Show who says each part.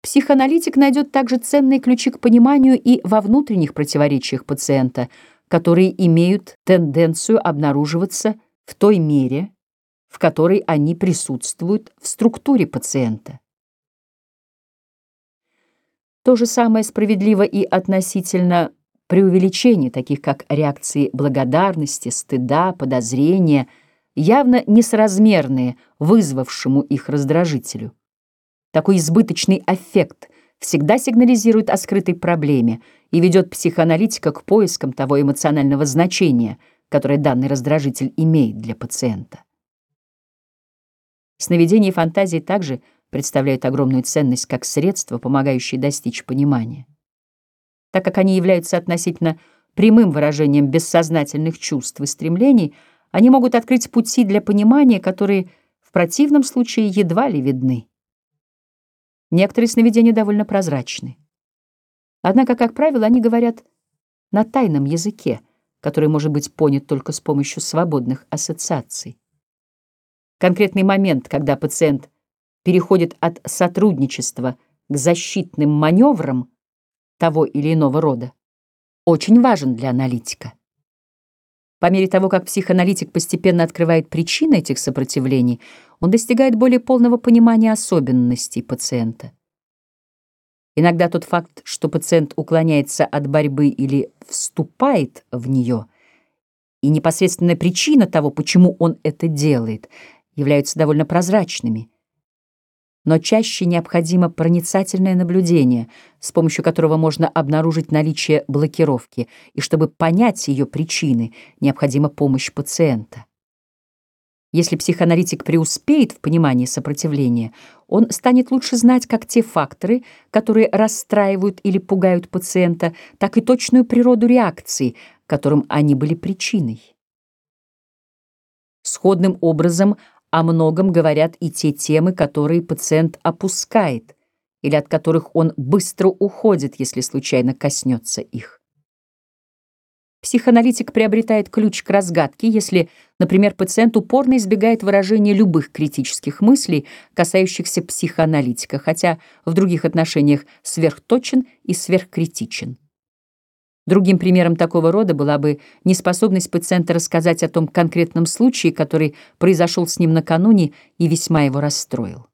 Speaker 1: Психоаналитик найдет также ценные ключи к пониманию и во внутренних противоречиях пациента, которые имеют тенденцию обнаруживаться в той мере, в которой они присутствуют в структуре пациента. То же самое справедливо и относительно преувеличений, таких как реакции благодарности, стыда, подозрения, явно несоразмерные вызвавшему их раздражителю. Такой избыточный аффект всегда сигнализирует о скрытой проблеме и ведет психоаналитика к поискам того эмоционального значения, которое данный раздражитель имеет для пациента. Сновидения и фантазии также представляют огромную ценность как средство, помогающее достичь понимания. Так как они являются относительно прямым выражением бессознательных чувств и стремлений, они могут открыть пути для понимания, которые в противном случае едва ли видны. Некоторые сновидения довольно прозрачны. Однако, как правило, они говорят на тайном языке, который может быть понят только с помощью свободных ассоциаций. Конкретный момент, когда пациент переходит от сотрудничества к защитным маневрам того или иного рода, очень важен для аналитика. По мере того, как психоаналитик постепенно открывает причины этих сопротивлений, он достигает более полного понимания особенностей пациента. Иногда тот факт, что пациент уклоняется от борьбы или вступает в нее, и непосредственная причина того, почему он это делает, являются довольно прозрачными. Но чаще необходимо проницательное наблюдение, с помощью которого можно обнаружить наличие блокировки, и чтобы понять ее причины, необходима помощь пациента. Если психоаналитик преуспеет в понимании сопротивления, он станет лучше знать как те факторы, которые расстраивают или пугают пациента, так и точную природу реакций, которым они были причиной. Сходным образом о многом говорят и те темы, которые пациент опускает, или от которых он быстро уходит, если случайно коснется их. Психоаналитик приобретает ключ к разгадке, если, например, пациент упорно избегает выражения любых критических мыслей, касающихся психоаналитика, хотя в других отношениях сверхточен и сверхкритичен. Другим примером такого рода была бы неспособность пациента рассказать о том конкретном случае, который произошел с ним накануне и весьма его расстроил.